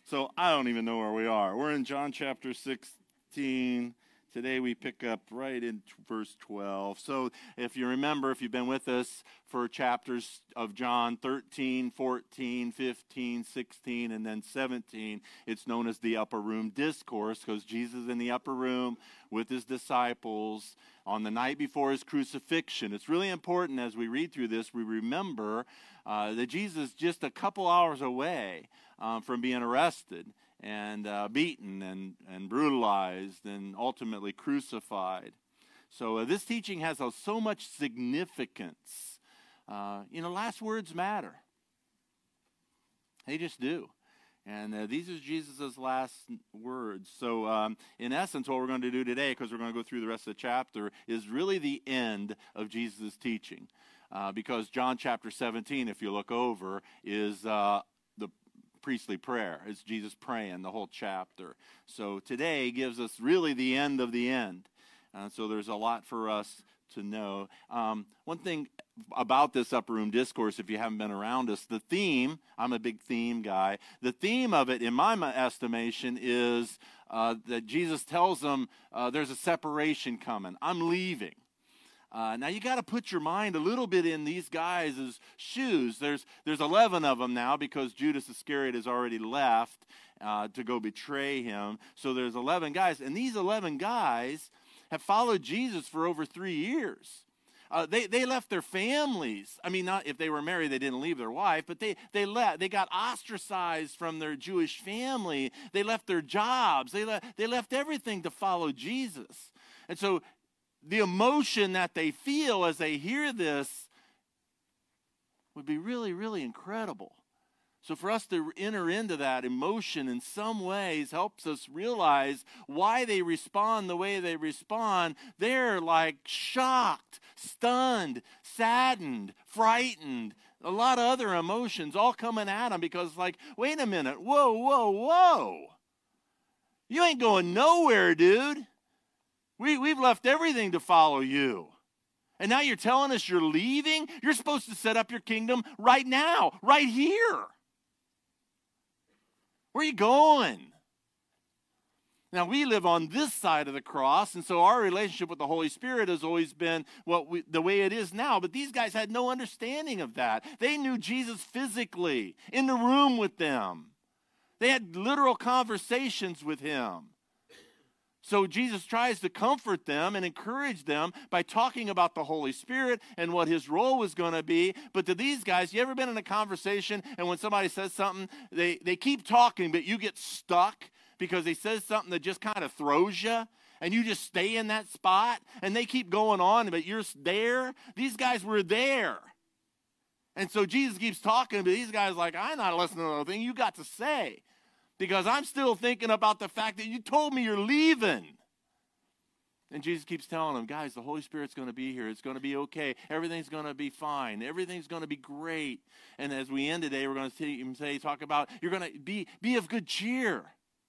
So I don't even know where we are. We're in John chapter 16. Today we pick up right in verse 12. So if you remember, if you've been with us for chapters of John 13, 14, 15, 16, and then 17, it's known as the upper room discourse because Jesus is in the upper room with his disciples on the night before his crucifixion. It's really important as we read through this, we remember that Jesus is just a couple hours away from being arrested and beaten and brutalized and ultimately crucified. So this teaching has so much significance. Last words matter. They just do. And these are Jesus' last words. So in essence, what we're going to do today, because we're going to go through the rest of the chapter, is really the end of Jesus' teaching. Because John chapter 17, if you look over, is the priestly prayer. It's Jesus praying the whole chapter. So today gives us really the end of the end. So there's a lot for us to know. One thing about this upper room discourse, if you haven't been around us, the theme, I'm a big theme guy, the theme of it, in my estimation, is that Jesus tells them there's a separation coming. I'm leaving. Now you got to put your mind a little bit in these guys' shoes. There's 11 of them now because Judas Iscariot has already left to go betray him. So there's 11 guys, and these 11 guys have followed Jesus for over 3 years. They left their families. I mean, not if they were married, they didn't leave their wife, but they got ostracized from their Jewish family. They left their jobs. They left everything to follow Jesus. And so the emotion that they feel as they hear this would be really, really incredible. So for us to enter into that emotion in some ways helps us realize why they respond the way they respond. They're like shocked, stunned, saddened, frightened, a lot of other emotions all coming at them because like, wait a minute, whoa, whoa, whoa. You ain't going nowhere, dude. We've left everything to follow you. And now you're telling us you're leaving? You're supposed to set up your kingdom right now, right here. Where are you going? Now, we live on this side of the cross, and so our relationship with the Holy Spirit has always been the way it is now. But these guys had no understanding of that. They knew Jesus physically, in the room with them. They had literal conversations with him. So Jesus tries to comfort them and encourage them by talking about the Holy Spirit and what his role was going to be. But to these guys, you ever been in a conversation and when somebody says something, they keep talking, but you get stuck because they says something that just kind of throws you and you just stay in that spot and they keep going on, but you're there? These guys were there. And so Jesus keeps talking, but these guys are like, I'm not listening to anything you got to say. Because I'm still thinking about the fact that you told me you're leaving. And Jesus keeps telling them, guys, the Holy Spirit's going to be here. It's going to be okay. Everything's going to be fine. Everything's going to be great. And as we end today, we're going to talk about you're going to be of good cheer.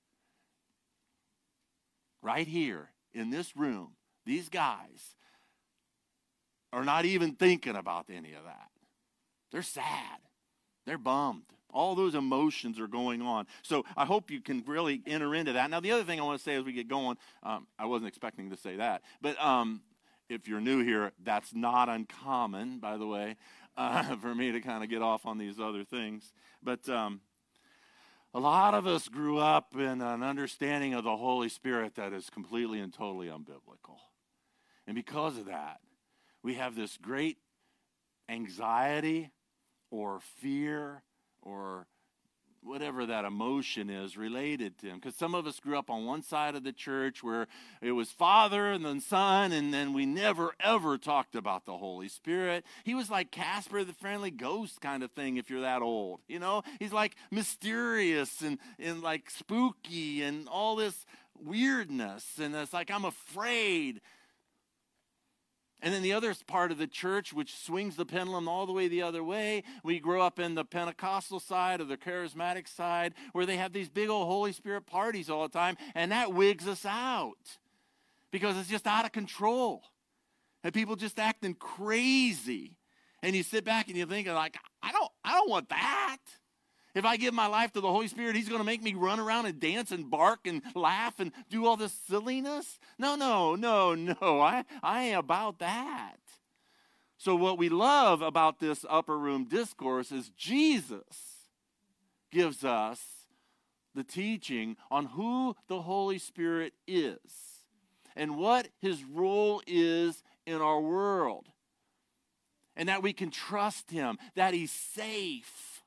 Right here in this room, these guys are not even thinking about any of that. They're sad. They're bummed. All those emotions are going on. So I hope you can really enter into that. Now, the other thing I want to say as we get going, I wasn't expecting to say that, but if you're new here, that's not uncommon, by the way, for me to kind of get off on these other things. But a lot of us grew up in an understanding of the Holy Spirit that is completely and totally unbiblical. And because of that, we have this great anxiety or fear or whatever that emotion is related to him. Because some of us grew up on one side of the church where it was Father and then Son, and then we never, ever talked about the Holy Spirit. He was like Casper the Friendly Ghost kind of thing if you're that old. You know, he's like mysterious and like spooky and all this weirdness. And it's like, I'm afraid. And then the other part of the church, which swings the pendulum all the way the other way, we grow up in the Pentecostal side or the charismatic side, where they have these big old Holy Spirit parties all the time, and that wigs us out because it's just out of control. And people just acting crazy. And you sit back and you think, like, I don't want that. If I give my life to the Holy Spirit, he's going to make me run around and dance and bark and laugh and do all this silliness? No. I ain't about that. So what we love about this upper room discourse is Jesus gives us the teaching on who the Holy Spirit is and what his role is in our world. And that we can trust him, that he's safe.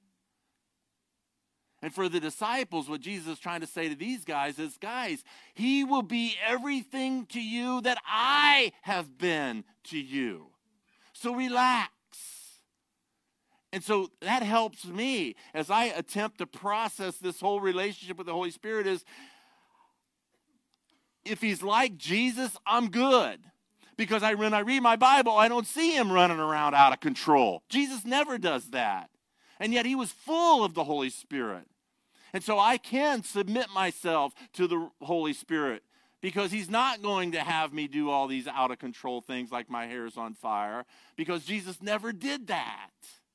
And for the disciples, what Jesus is trying to say to these guys is, guys, he will be everything to you that I have been to you. So relax. And so that helps me as I attempt to process this whole relationship with the Holy Spirit is, if he's like Jesus, I'm good. Because when I read my Bible, I don't see him running around out of control. Jesus never does that. And yet he was full of the Holy Spirit. And so I can submit myself to the Holy Spirit because he's not going to have me do all these out of control things like my hair is on fire, because Jesus never did that.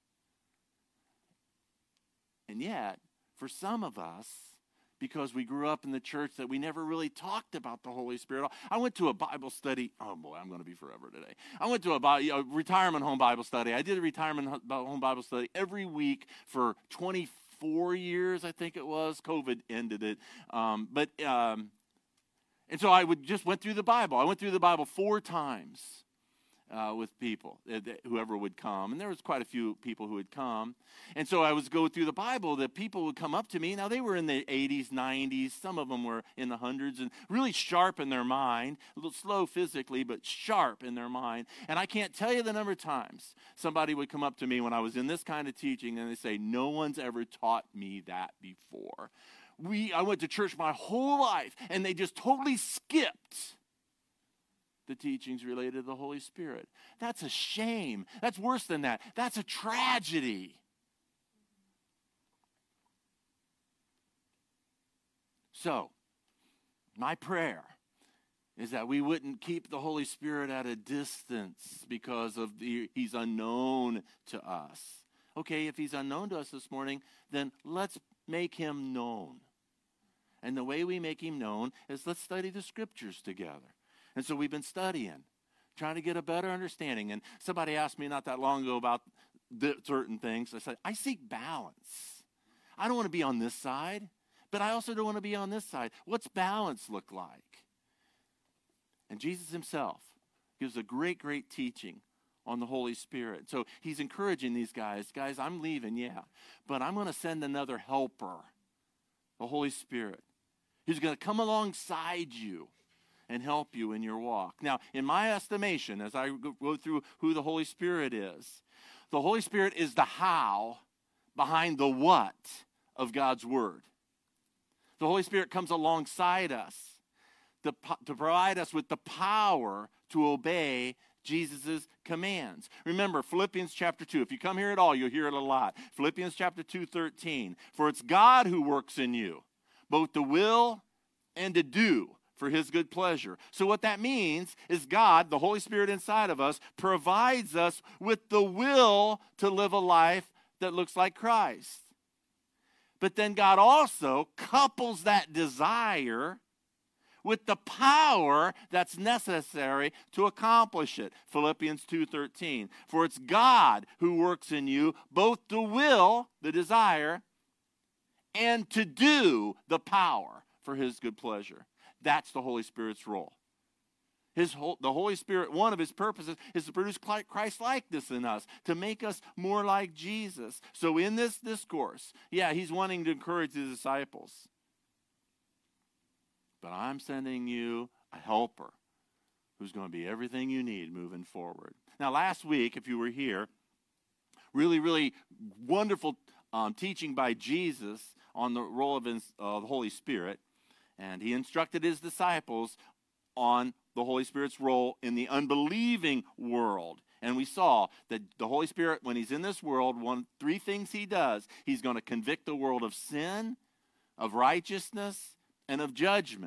And yet, for some of us, because we grew up in the church that we never really talked about the Holy Spirit. I went to a Bible study. Oh, boy, I'm going to be forever today. I went to a retirement home Bible study. I did a retirement home Bible study every week for 24 years, I think it was. COVID ended it. And so I went through the Bible. I went through the Bible 4 times with people, whoever would come. And there was quite a few people who would come. And so I was go through the Bible. The people would come up to me. Now, they were in the 80s, 90s. Some of them were in the hundreds and really sharp in their mind. A little slow physically, but sharp in their mind. And I can't tell you the number of times somebody would come up to me when I was in this kind of teaching and they say, no one's ever taught me that before. I went to church my whole life, and they just totally skipped the teachings related to the Holy Spirit. That's a shame. That's worse than that. That's a tragedy. So, my prayer is that we wouldn't keep the Holy Spirit at a distance because he's unknown to us. Okay, if he's unknown to us this morning, then let's make him known. And the way we make him known is let's study the scriptures together. And so we've been studying, trying to get a better understanding. And somebody asked me not that long ago about certain things. I said, I seek balance. I don't want to be on this side, but I also don't want to be on this side. What's balance look like? And Jesus himself gives a great, great teaching on the Holy Spirit. So he's encouraging these guys. Guys, I'm leaving, yeah, but I'm going to send another helper, the Holy Spirit. He's going to come alongside you and help you in your walk. Now, in my estimation, as I go through who the Holy Spirit is, the Holy Spirit is the how behind the what of God's Word. The Holy Spirit comes alongside us to provide us with the power to obey Jesus' commands. Remember, Philippians chapter 2. If you come here at all, you'll hear it a lot. Philippians chapter 2:13. For it's God who works in you, both to will and to do for his good pleasure. So what that means is God, the Holy Spirit inside of us, provides us with the will to live a life that looks like Christ. But then God also couples that desire with the power that's necessary to accomplish it. Philippians 2:13. For it's God who works in you both to will, the desire, and to do, the power for his good pleasure. That's the Holy Spirit's role. The Holy Spirit, one of his purposes is to produce Christ-likeness in us, to make us more like Jesus. So in this discourse, yeah, he's wanting to encourage his disciples. But I'm sending you a helper who's going to be everything you need moving forward. Now, last week, if you were here, really, really wonderful teaching by Jesus on the role of the Holy Spirit. And he instructed his disciples on the Holy Spirit's role in the unbelieving world. And we saw that the Holy Spirit, when he's in this world, 3 things he does. He's going to convict the world of sin, of righteousness, and of judgment.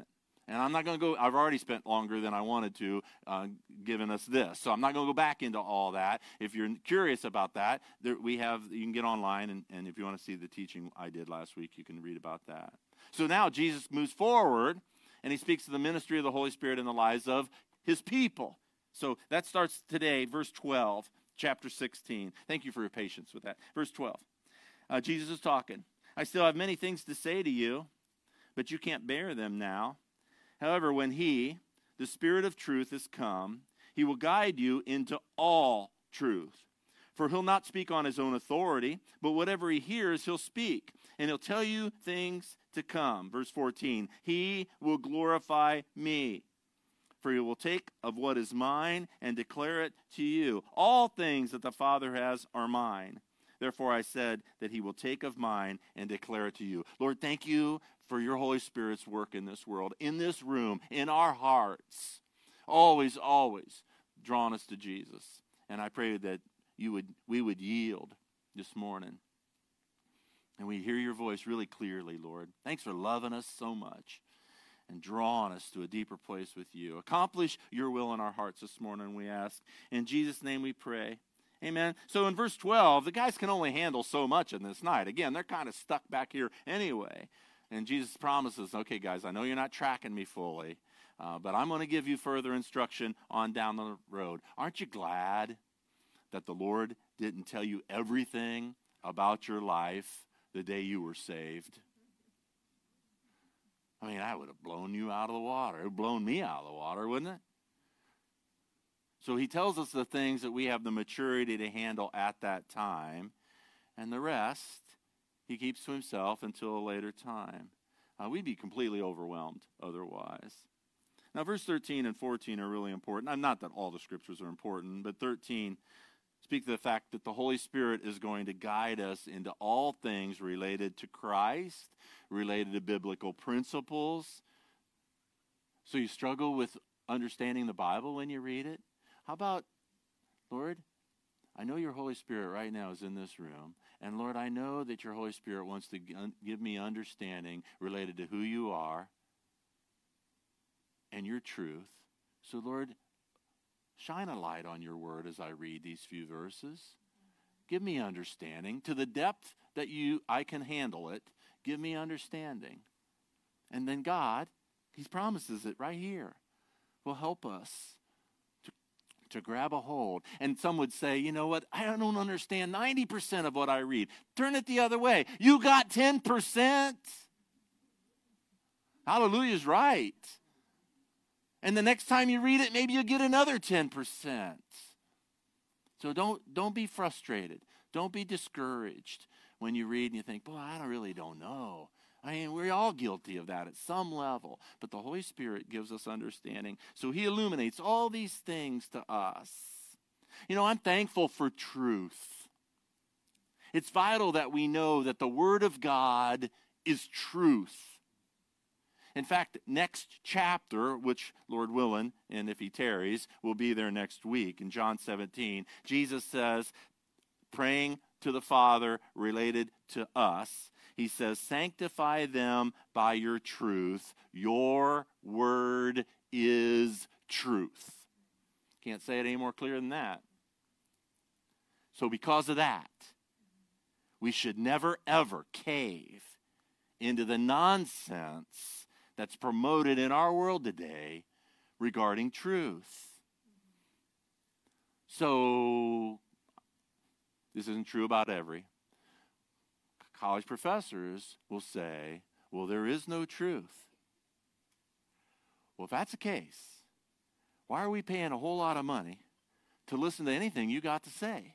And I'm not going to go, I've already spent longer than I wanted to giving us this. So I'm not going to go back into all that. If you're curious about that, you can get online, and if you want to see the teaching I did last week, you can read about that. So now Jesus moves forward, and he speaks to the ministry of the Holy Spirit in the lives of his people. So that starts today, verse 12, chapter 16. Thank you for your patience with that. Verse 12. Jesus is talking. I still have many things to say to you, but you can't bear them now. However, when he, the Spirit of truth, is come, he will guide you into all truth. For he'll not speak on his own authority, but whatever he hears, he'll speak. And he'll tell you things to come. Verse 14, he will glorify me. For he will take of what is mine and declare it to you. All things that the Father has are mine. Therefore I said that he will take of mine and declare it to you. Lord, thank you for your Holy Spirit's work in this world, in this room, in our hearts. Always, always drawing us to Jesus. And I pray that we would yield this morning. And we hear your voice really clearly, Lord. Thanks for loving us so much and drawing us to a deeper place with you. Accomplish your will in our hearts this morning, we ask. In Jesus' name we pray. Amen. So in verse 12, the guys can only handle so much in this night. Again, they're kind of stuck back here anyway. And Jesus promises, okay, guys, I know you're not tracking me fully, but I'm going to give you further instruction on down the road. Aren't you glad that the Lord didn't tell you everything about your life the day you were saved? I mean, I would have blown you out of the water. It would have blown me out of the water, wouldn't it? So he tells us the things that we have the maturity to handle at that time, and the rest he keeps to himself until a later time. We'd be completely overwhelmed otherwise. Now, verse 13 and 14 are really important. Not that all the scriptures are important, but 13 speak to the fact that the Holy Spirit is going to guide us into all things related to Christ, related to biblical principles. So you struggle with understanding the Bible when you read it? How about, Lord, I know your Holy Spirit right now is in this room. And Lord, I know that your Holy Spirit wants to give me understanding related to who you are and your truth. So Lord, shine a light on your word as I read these few verses. Give me understanding to the depth that I can handle it. Give me understanding. And then God, he promises it right here, will help us to grab a hold. And some would say, you know what, I don't understand 90% of what I read. Turn it the other way. You got 10%. Hallelujah's right. And the next time you read it, maybe you'll get another 10%. So don't be frustrated. Don't be discouraged when you read and you think, boy, I really don't know. I mean, we're all guilty of that at some level. But the Holy Spirit gives us understanding. So he illuminates all these things to us. You know, I'm thankful for truth. It's vital that we know that the Word of God is truth. In fact, next chapter, which Lord willing, and if he tarries, will be there next week, in John 17, Jesus says, praying to the Father related to us, he says, sanctify them by your truth. Your word is truth. Can't say it any more clear than that. So because of that, we should never, ever cave into the nonsense that's promoted in our world today regarding truth. So, this isn't true about every. College professors will say, well, there is no truth. Well, if that's the case, why are we paying a whole lot of money to listen to anything you got to say?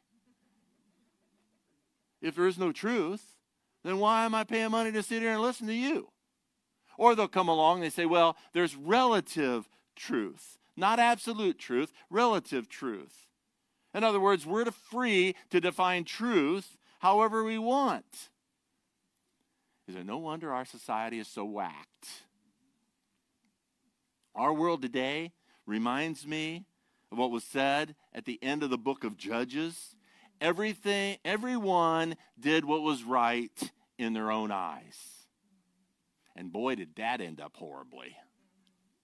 If there is no truth, then why am I paying money to sit here and listen to you? Or they'll come along and they say, well, there's relative truth. Not absolute truth, relative truth. In other words, we're free to define truth however we want. Is it no wonder our society is so whacked? Our world today reminds me of what was said at the end of the book of Judges. Everyone did what was right in their own eyes. And boy, did that end up horribly.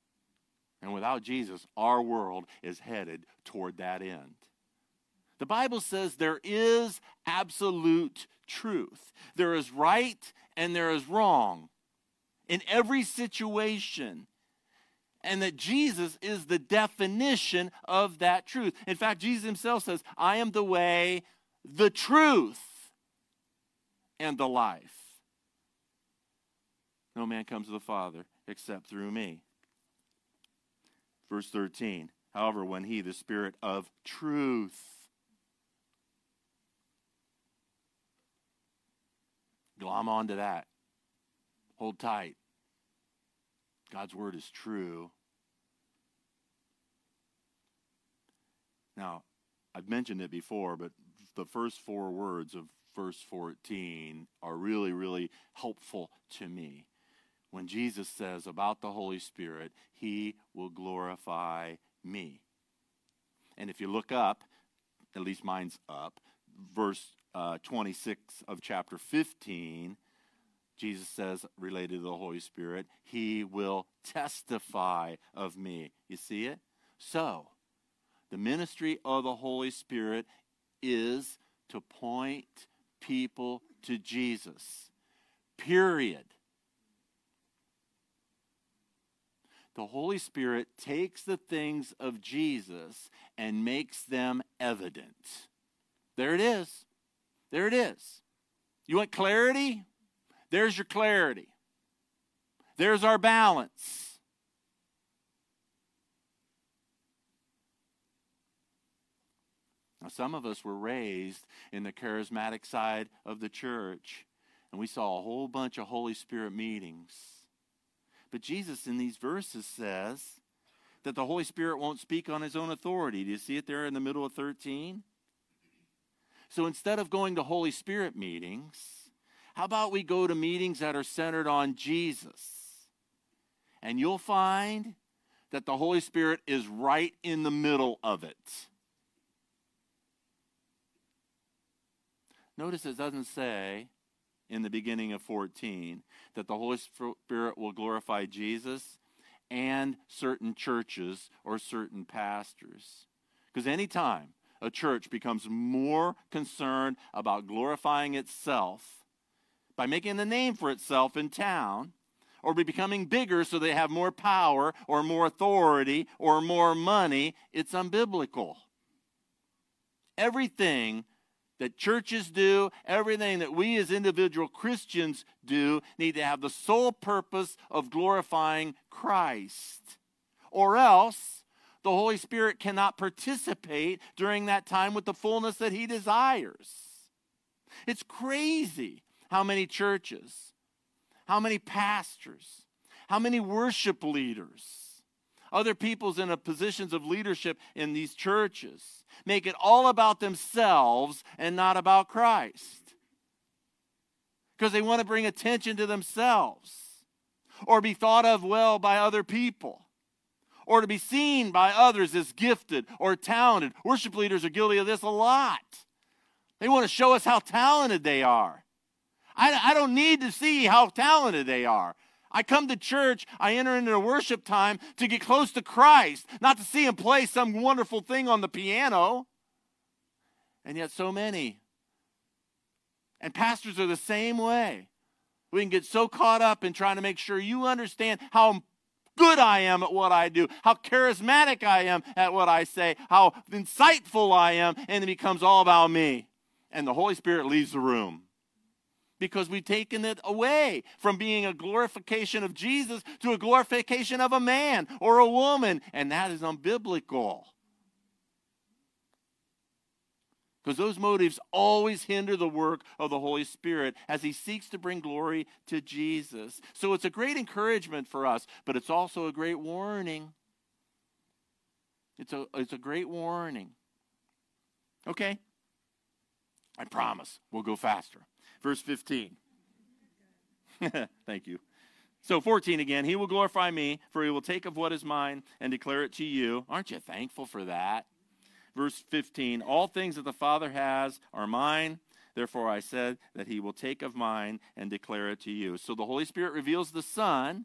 And without Jesus, our world is headed toward that end. The Bible says there is absolute truth. There is right and there is wrong in every situation. And that Jesus is the definition of that truth. In fact, Jesus himself says, I am the way, the truth, and the life. No man comes to the Father except through me. Verse 13, however, when he, the Spirit of truth, glom onto that. Hold tight. God's word is true. Now, I've mentioned it before, but the first 4 words of verse 14 are really, really helpful to me. When Jesus says about the Holy Spirit, he will glorify me. And if you look up, at least mine's up, verse 26 of chapter 15, Jesus says, related to the Holy Spirit, he will testify of me. You see it? So, the ministry of the Holy Spirit is to point people to Jesus. Period. The Holy Spirit takes the things of Jesus and makes them evident. There it is. There it is. You want clarity? There's your clarity. There's our balance. Now, some of us were raised in the charismatic side of the church, and we saw a whole bunch of Holy Spirit meetings. But Jesus in these verses says that the Holy Spirit won't speak on his own authority. Do you see it there in the middle of 13? So instead of going to Holy Spirit meetings, how about we go to meetings that are centered on Jesus? And you'll find that the Holy Spirit is right in the middle of it. Notice it doesn't say in the beginning of 14 that the Holy Spirit will glorify Jesus and certain churches or certain pastors. Because anytime a church becomes more concerned about glorifying itself by making a name for itself in town, or by becoming bigger so they have more power or more authority or more money, it's unbiblical. Everything that churches do, everything that we as individual Christians do, need to have the sole purpose of glorifying Christ. Or else, the Holy Spirit cannot participate during that time with the fullness that he desires. It's crazy how many churches, how many pastors, how many worship leaders, other people's in positions of leadership in these churches make it all about themselves and not about Christ. Because they want to bring attention to themselves or be thought of well by other people or to be seen by others as gifted or talented. Worship leaders are guilty of this a lot. They want to show us how talented they are. I don't need to see how talented they are. I come to church, I enter into a worship time to get close to Christ, not to see him play some wonderful thing on the piano. And yet so many. And pastors are the same way. We can get so caught up in trying to make sure you understand how good I am at what I do, how charismatic I am at what I say, how insightful I am, and it becomes all about me. And the Holy Spirit leaves the room. Because we've taken it away from being a glorification of Jesus to a glorification of a man or a woman. And that is unbiblical. Because those motives always hinder the work of the Holy Spirit as he seeks to bring glory to Jesus. So it's a great encouragement for us, but it's also a great warning. It's a great warning. Okay? I promise we'll go faster. Verse 15. Thank you. So 14 again. He will glorify me, for he will take of what is mine and declare it to you. Aren't you thankful for that? Verse 15. All things that the Father has are mine. Therefore I said that he will take of mine and declare it to you. So the Holy Spirit reveals the Son,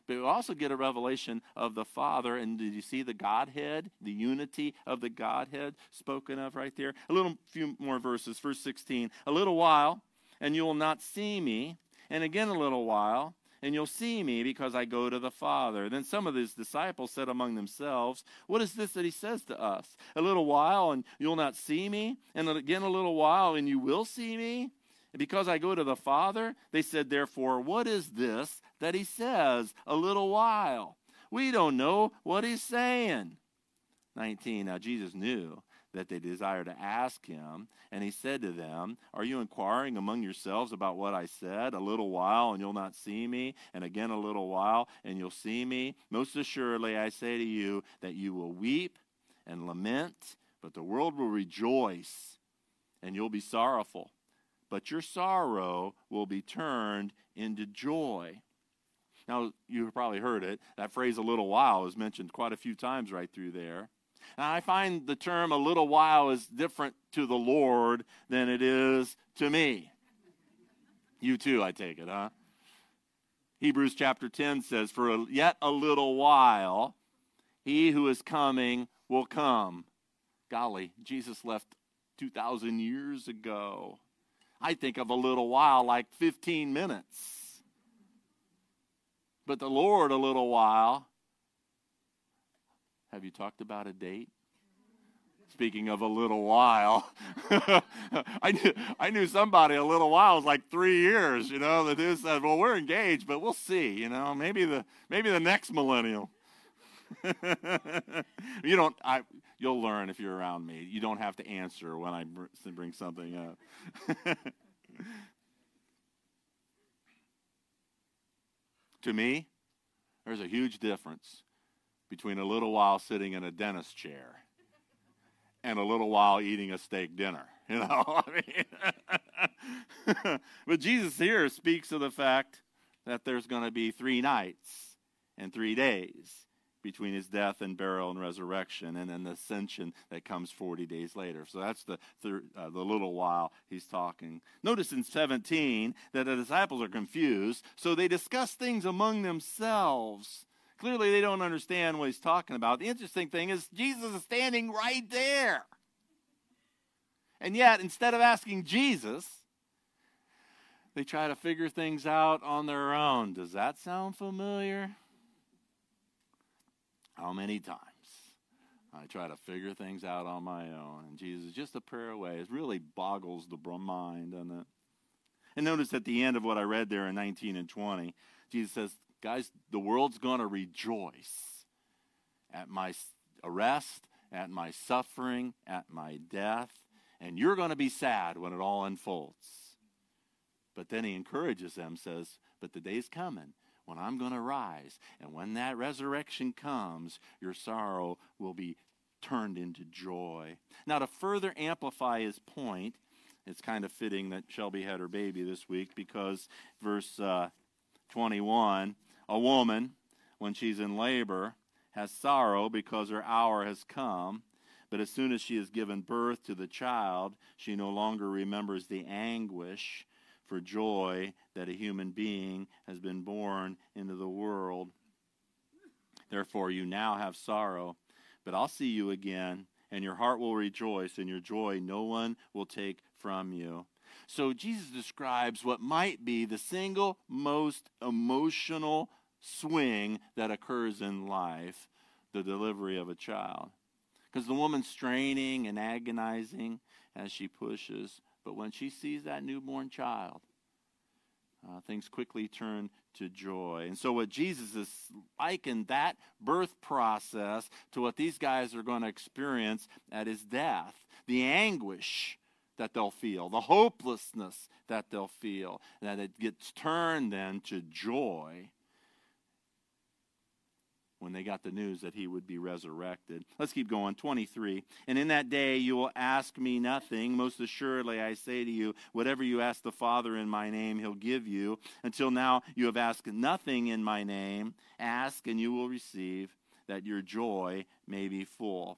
But we also get a revelation of the Father. And did you see the Godhead, the unity of the Godhead spoken of right there? A few more verses. Verse 16, a little while, and you will not see me. And again a little while, and you'll see me because I go to the Father. Then some of his disciples said among themselves, what is this that he says to us? A little while, and you'll not see me. And again a little while, and you will see me. Because I go to the Father, they said, therefore, what is this that he says, a little while? We don't know what he's saying. 19, now Jesus knew that they desired to ask him, and he said to them, are you inquiring among yourselves about what I said? A little while, and you'll not see me, and again a little while, and you'll see me. Most assuredly, I say to you that you will weep and lament, but the world will rejoice, and you'll be sorrowful. But your sorrow will be turned into joy. Now, you've probably heard it. That phrase, a little while, is mentioned quite a few times right through there. And I find the term a little while is different to the Lord than it is to me. You too, I take it, huh? Hebrews chapter 10 says, for yet a little while, he who is coming will come. Golly, Jesus left 2,000 years ago. I think of a little while like 15 minutes. But the Lord, a little while. Have you talked about a date? Speaking of a little while, I knew somebody a little while was like 3 years, that who said, well, we're engaged, but we'll see, maybe the next millennium. You'll learn if you're around me. You don't have to answer when I bring something up. To me, there's a huge difference between a little while sitting in a dentist chair and a little while eating a steak dinner. But Jesus here speaks of the fact that there's going to be 3 nights and 3 days between his death and burial and resurrection, and then the ascension that comes 40 days later. So that's the little while he's talking. Notice in 17 that the disciples are confused, so they discuss things among themselves. Clearly they don't understand what he's talking about. The interesting thing is Jesus is standing right there. And yet, instead of asking Jesus, they try to figure things out on their own. Does that sound familiar? How many times I try to figure things out on my own, and Jesus is just a prayer away. It really boggles the mind, doesn't it? And notice at the end of what I read there in 19 and 20, Jesus says, guys, the world's going to rejoice at my arrest, at my suffering, at my death, and you're going to be sad when it all unfolds. But then he encourages them, says, but the day's coming when I'm going to rise, and when that resurrection comes, your sorrow will be turned into joy. Now, to further amplify his point, it's kind of fitting that Shelby had her baby this week, because verse 21, a woman, when she's in labor, has sorrow because her hour has come, but as soon as she has given birth to the child, she no longer remembers the anguish for joy that a human being has been born into the world. Therefore, you now have sorrow, but I'll see you again, and your heart will rejoice, and your joy no one will take from you. So Jesus describes what might be the single most emotional swing that occurs in life, the delivery of a child. Because the woman's straining and agonizing as she pushes, but when she sees that newborn child, things quickly turn to joy. And so what Jesus is likened that birth process to what these guys are going to experience at his death. The anguish that they'll feel, the hopelessness that they'll feel, and that it gets turned then to joy when they got the news that he would be resurrected. Let's keep going. 23. And in that day you will ask me nothing. Most assuredly I say to you, whatever you ask the Father in my name, he'll give you. Until now you have asked nothing in my name. Ask and you will receive, that your joy may be full.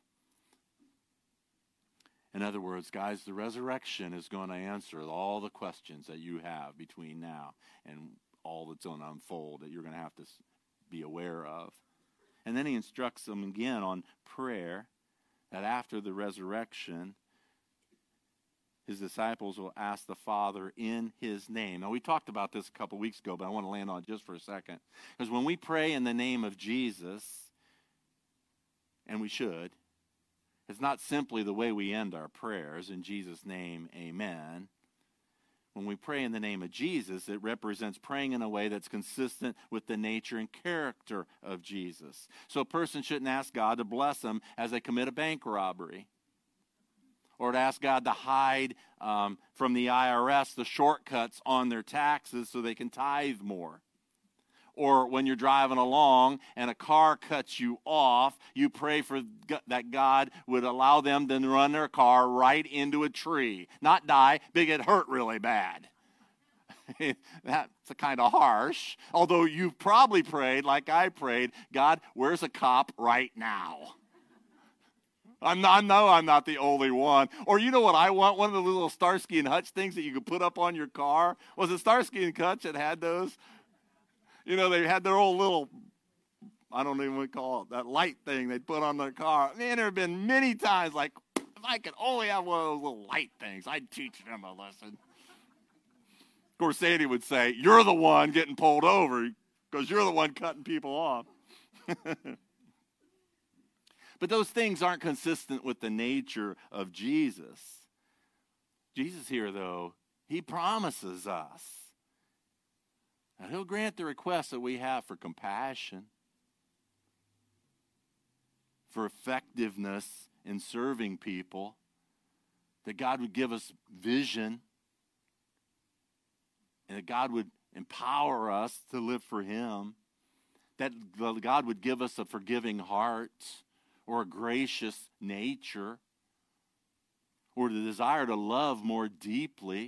In other words, guys, the resurrection is going to answer all the questions that you have between now and all that's going to unfold that you're going to have to be aware of. And then he instructs them again on prayer, that after the resurrection, his disciples will ask the Father in his name. Now, we talked about this a couple weeks ago, but I want to land on it just for a second. Because when we pray in the name of Jesus, and we should, it's not simply the way we end our prayers, in Jesus' name, amen. When we pray in the name of Jesus, it represents praying in a way that's consistent with the nature and character of Jesus. So a person shouldn't ask God to bless them as they commit a bank robbery, or to ask God to hide from the IRS the shortcuts on their taxes so they can tithe more. Or when you're driving along and a car cuts you off, you pray for that God would allow them to run their car right into a tree. Not die, but get hurt really bad. That's kind of harsh. Although you've probably prayed, like I prayed, God, where's a cop right now? I know I'm not the only one. Or you know what I want? One of the little Starsky and Hutch things that you could put up on your car. Was it Starsky and Hutch that had those? You know, they had their old little, I don't even want to call it, that light thing they'd put on their car. Man, there have been many times, like, if I could only have one of those little light things, I'd teach them a lesson. Of course, Sandy would say, you're the one getting pulled over because you're the one cutting people off. But those things aren't consistent with the nature of Jesus. Jesus here, though, he promises us that he'll grant the requests that we have for compassion, for effectiveness in serving people, that God would give us vision, and that God would empower us to live for him, that God would give us a forgiving heart or a gracious nature or the desire to love more deeply,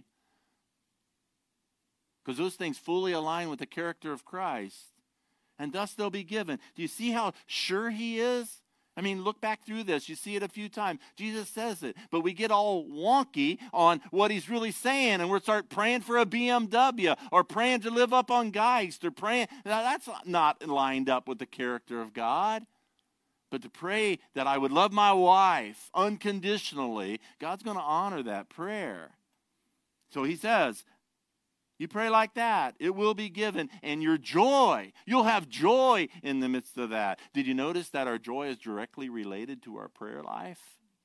because those things fully align with the character of Christ, and thus they'll be given. Do you see how sure he is? I mean, look back through this. You see it a few times. Jesus says it, but we get all wonky on what he's really saying, and we start praying for a BMW or praying to live up on Geist or praying. Now, that's not lined up with the character of God. But to pray that I would love my wife unconditionally, God's going to honor that prayer. So he says, you pray like that, it will be given. And your joy, you'll have joy in the midst of that. Did you notice that our joy is directly related to our prayer life?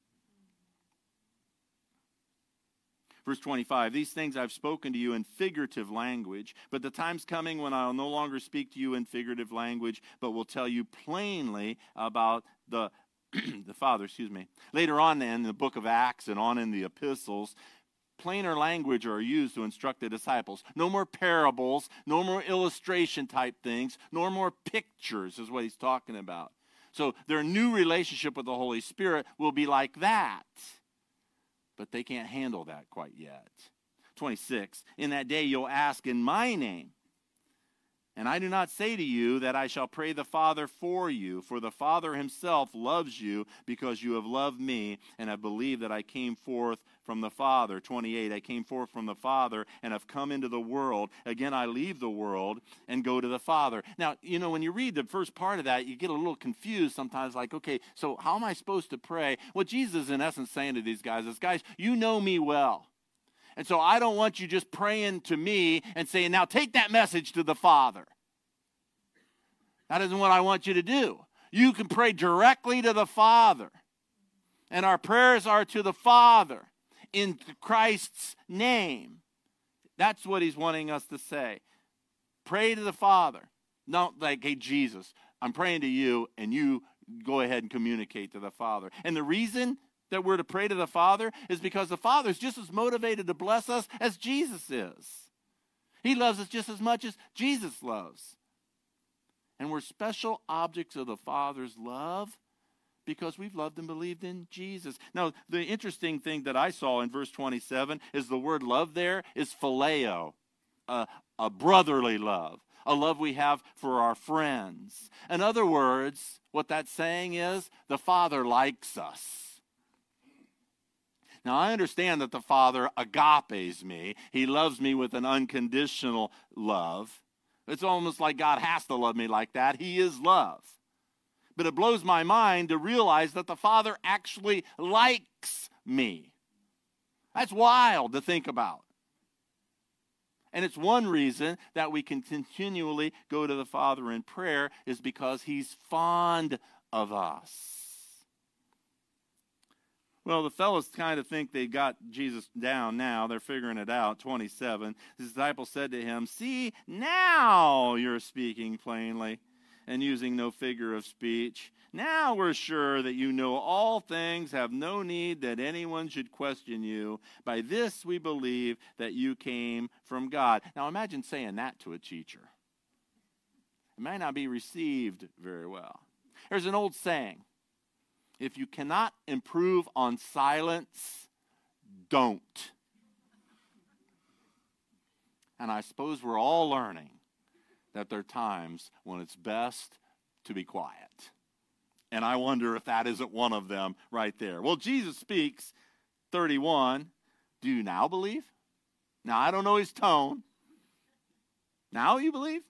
Verse 25, these things I've spoken to you in figurative language, but the time's coming when I'll no longer speak to you in figurative language, but will tell you plainly about the Father. Later on in the book of Acts and on in the epistles, plainer language are used to instruct the disciples. No more parables, no more illustration type things, nor more pictures is what he's talking about. So their new relationship with the Holy Spirit will be like that. But they can't handle that quite yet. 26, in that day you'll ask in my name. And I do not say to you that I shall pray the Father for you, for the Father himself loves you because you have loved me and have believed that I came forth from the Father. 28, I came forth from the Father and have come into the world. Again, I leave the world and go to the Father. Now, you know, when you read the first part of that, you get a little confused sometimes, like, okay, so how am I supposed to pray? What Jesus is in essence saying to these guys is, guys, you know me well. And so I don't want you just praying to me and saying, now take that message to the Father. That isn't what I want you to do. You can pray directly to the Father. And our prayers are to the Father in Christ's name. That's what he's wanting us to say. Pray to the Father. Not like, hey, Jesus, I'm praying to you, and you go ahead and communicate to the Father. And the reason that we're to pray to the Father is because the Father is just as motivated to bless us as Jesus is. He loves us just as much as Jesus loves. And we're special objects of the Father's love because we've loved and believed in Jesus. Now, the interesting thing that I saw in verse 27 is the word love there is phileo, a brotherly love, a love we have for our friends. In other words, what that's saying is the Father likes us. Now, I understand that the Father agapes me. He loves me with an unconditional love. It's almost like God has to love me like that. He is love. But it blows my mind to realize that the Father actually likes me. That's wild to think about. And it's one reason that we can continually go to the Father in prayer is because he's fond of us. Well, the fellows kind of think they got Jesus down now. They're figuring it out. 27. His disciples said to him, "See, now you're speaking plainly and using no figure of speech. Now we're sure that you know all things, have no need that anyone should question you. By this we believe that you came from God." Now imagine saying that to a teacher. It might not be received very well. There's an old saying, if you cannot improve on silence, don't. And I suppose we're all learning that there are times when it's best to be quiet. And I wonder if that isn't one of them right there. Well, Jesus speaks, 31, do you now believe? Now, I don't know his tone. Now you believe?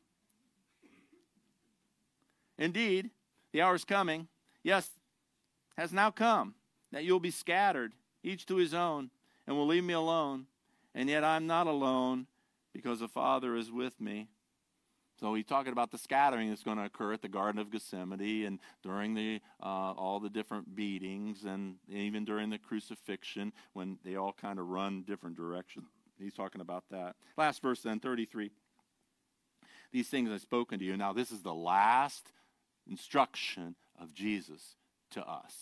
Indeed, the hour is coming. Yes, has now come, that you'll be scattered, each to his own, and will leave me alone. And yet I'm not alone, because the Father is with me. So he's talking about the scattering that's going to occur at the Garden of Gethsemane and during the all the different beatings and even during the crucifixion when they all kind of run different directions. He's talking about that. Last verse then, 33. These things I've spoken to you. Now this is the last instruction of Jesus to us.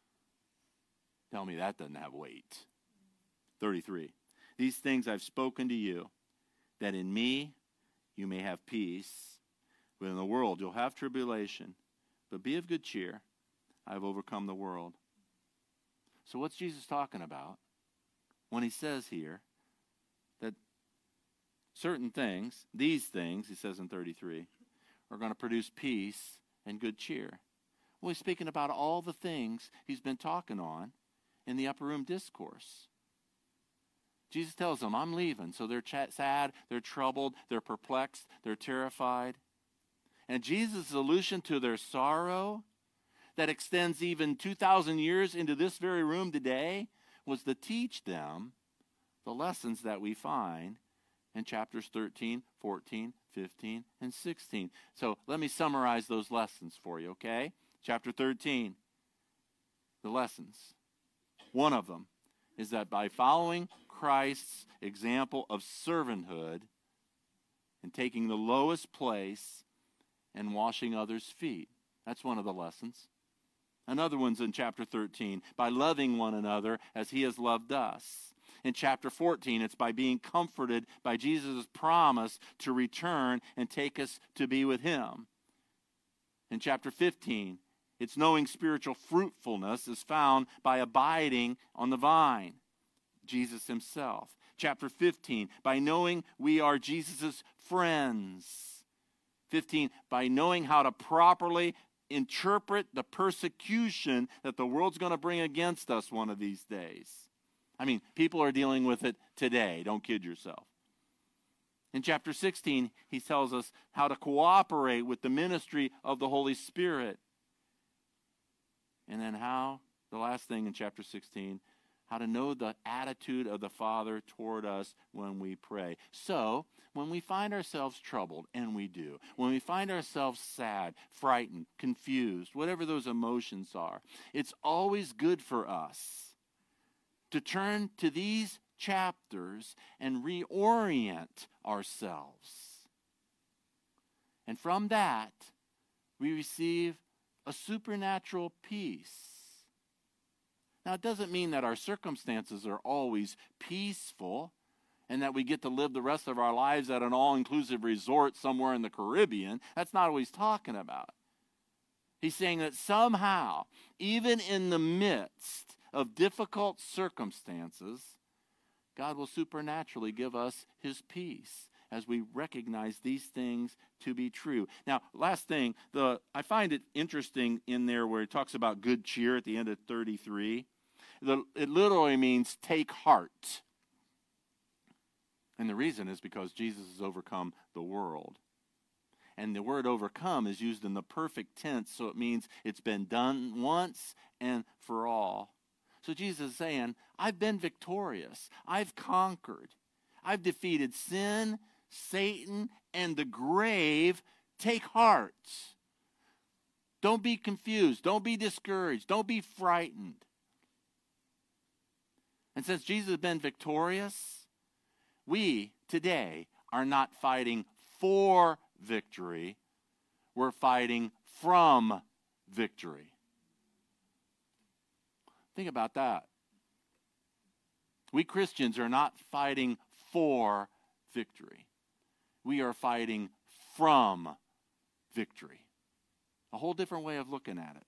Tell me that doesn't have weight. 33. These things I've spoken to you, that in me you may have peace. But in the world you'll have tribulation. But be of good cheer. I have overcome the world. So what's Jesus talking about when he says here that certain things, these things, he says in 33, are going to produce peace and good cheer? Well, he's speaking about all the things he's been talking on in the upper room discourse. Jesus tells them, I'm leaving. So they're sad, they're troubled, they're perplexed, they're terrified. And Jesus' solution to their sorrow that extends even 2,000 years into this very room today was to teach them the lessons that we find in chapters 13, 14, 15, and 16. So let me summarize those lessons for you, okay? Chapter 13, the lessons. One of them is that by following Christ's example of servanthood and taking the lowest place and washing others' feet. That's one of the lessons. Another one's in chapter 13, by loving one another as he has loved us. In chapter 14, it's by being comforted by Jesus' promise to return and take us to be with him. In chapter 15, it's knowing spiritual fruitfulness is found by abiding on the vine, Jesus himself. Chapter 15, by knowing we are Jesus' friends. 15, by knowing how to properly interpret the persecution that the world's going to bring against us one of these days. I mean, people are dealing with it today. Don't kid yourself. In chapter 16, he tells us how to cooperate with the ministry of the Holy Spirit. And then the last thing in chapter 16, how to know the attitude of the Father toward us when we pray. So, when we find ourselves troubled, and we do, when we find ourselves sad, frightened, confused, whatever those emotions are, it's always good for us to turn to these chapters and reorient ourselves. And from that, we receive a supernatural peace. Now, it doesn't mean that our circumstances are always peaceful and that we get to live the rest of our lives at an all-inclusive resort somewhere in the Caribbean. That's not what he's talking about. He's saying that somehow, even in the midst of difficult circumstances, God will supernaturally give us his peace as we recognize these things to be true. Now, last thing, I find it interesting in there where he talks about good cheer at the end of 33. It literally means take heart. And the reason is because Jesus has overcome the world. And the word overcome is used in the perfect tense, so it means it's been done once and for all. So Jesus is saying, I've been victorious. I've conquered. I've defeated sin, Satan, and the grave. Take heart. Don't be confused. Don't be discouraged. Don't be frightened. And since Jesus has been victorious, we today are not fighting for victory. We're fighting from victory. Think about that. We Christians are not fighting for victory. We are fighting from victory. A whole different way of looking at it.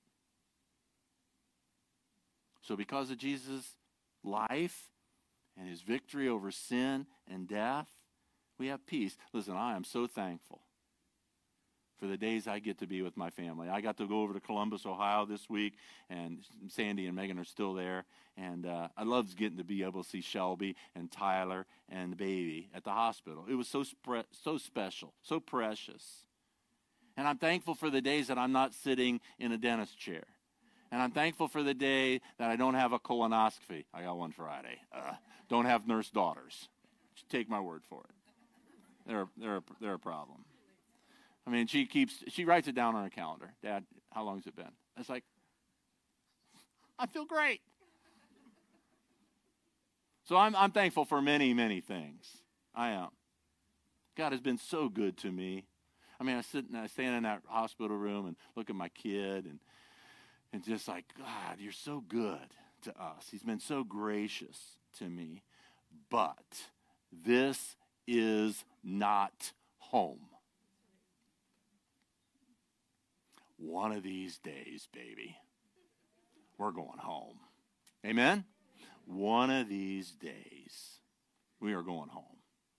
So because of Jesus' life and his victory over sin and death, we have peace. Listen, I am so thankful for the days I get to be with my family. I got to go over to Columbus, Ohio this week, and Sandy and Megan are still there. And I loved getting to be able to see Shelby and Tyler and the baby at the hospital. It was so special, so precious. And I'm thankful for the days that I'm not sitting in a dentist chair. And I'm thankful for the day that I don't have a colonoscopy. I got one Friday. Don't have nurse daughters. Just take my word for it. They're a problem. I mean, she writes it down on her calendar. Dad, how long has it been? It's like, I feel great. So I'm thankful for many, many things. I am. God has been so good to me. I mean, I stand in that hospital room and look at my kid and just like, God, you're so good to us. He's been so gracious to me. But this is not home. One of these days, baby, we're going home. Amen? One of these days, we are going home.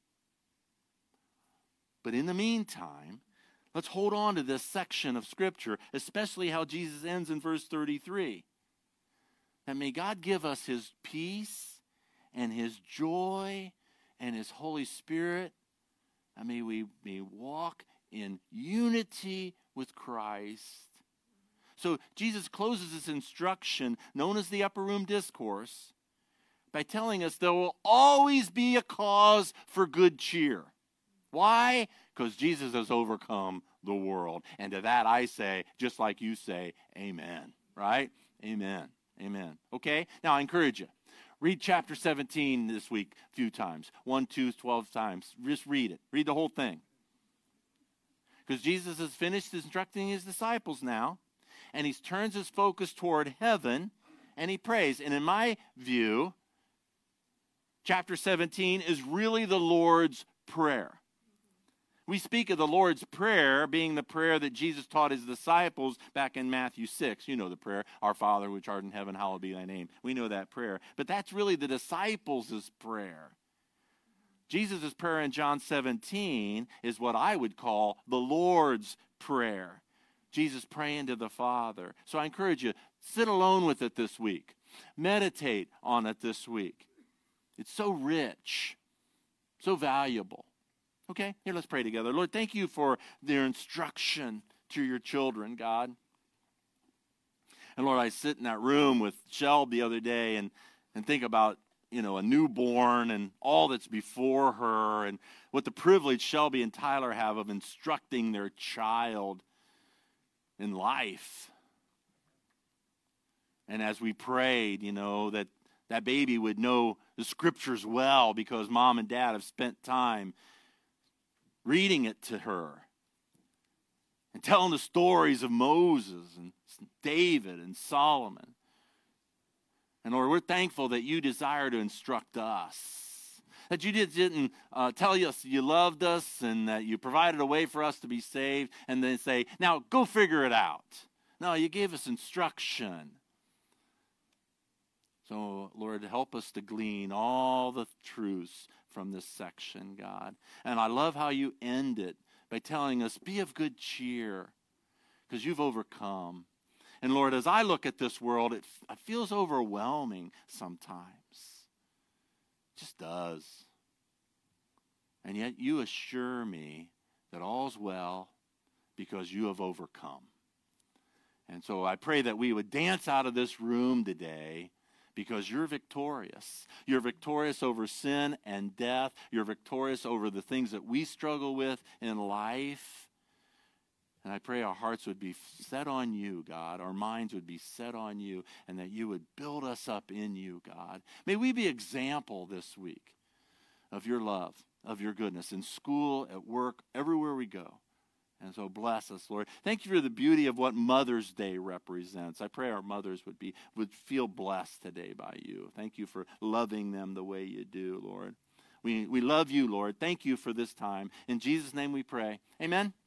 But in the meantime, let's hold on to this section of Scripture, especially how Jesus ends in verse 33. That may God give us his peace and his joy and his Holy Spirit. And may we walk in unity with Christ. So Jesus closes this instruction, known as the Upper Room Discourse, by telling us there will always be a cause for good cheer. Why? Because Jesus has overcome the world. And to that I say, just like you say, amen. Right? Amen. Amen. Okay? Now I encourage you. Read chapter 17 this week a few times. 1, 2, 12 times. Just read it. Read the whole thing. Because Jesus has finished instructing his disciples now. And he turns his focus toward heaven. And he prays. And in my view, chapter 17 is really the Lord's Prayer. We speak of the Lord's Prayer being the prayer that Jesus taught his disciples back in Matthew 6. You know the prayer, Our Father which art in heaven, hallowed be thy name. We know that prayer. But that's really the disciples' prayer. Jesus' prayer in John 17 is what I would call the Lord's Prayer. Jesus praying to the Father. So I encourage you, sit alone with it this week. Meditate on it this week. It's so rich, so valuable. Okay, here let's pray together. Lord, thank you for their instruction to your children, God. And Lord, I sit in that room with Shelby the other day and think about, a newborn and all that's before her and what the privilege Shelby and Tyler have of instructing their child in life. And as we prayed, that baby would know the scriptures well because mom and dad have spent time reading it to her and telling the stories of Moses and David and Solomon. And Lord, we're thankful that you desire to instruct us, that you didn't tell us you loved us and that you provided a way for us to be saved and then say, now go figure it out. No, you gave us instruction. So, Lord, help us to glean all the truths from this section, God. And I love how you end it by telling us, be of good cheer, because you've overcome. And Lord, as I look at this world, it feels overwhelming sometimes. It just does. And yet you assure me that all's well, because you have overcome. And so I pray that we would dance out of this room today because you're victorious. You're victorious over sin and death. You're victorious over the things that we struggle with in life. And I pray our hearts would be set on you, God. Our minds would be set on you, and that you would build us up in you, God. May we be example this week of your love, of your goodness, in school, at work, everywhere we go. And so bless us, Lord. Thank you for the beauty of what Mother's Day represents. I pray our mothers would feel blessed today by you. Thank you for loving them the way you do, Lord. We love you, Lord. Thank you for this time. In Jesus' name we pray. Amen.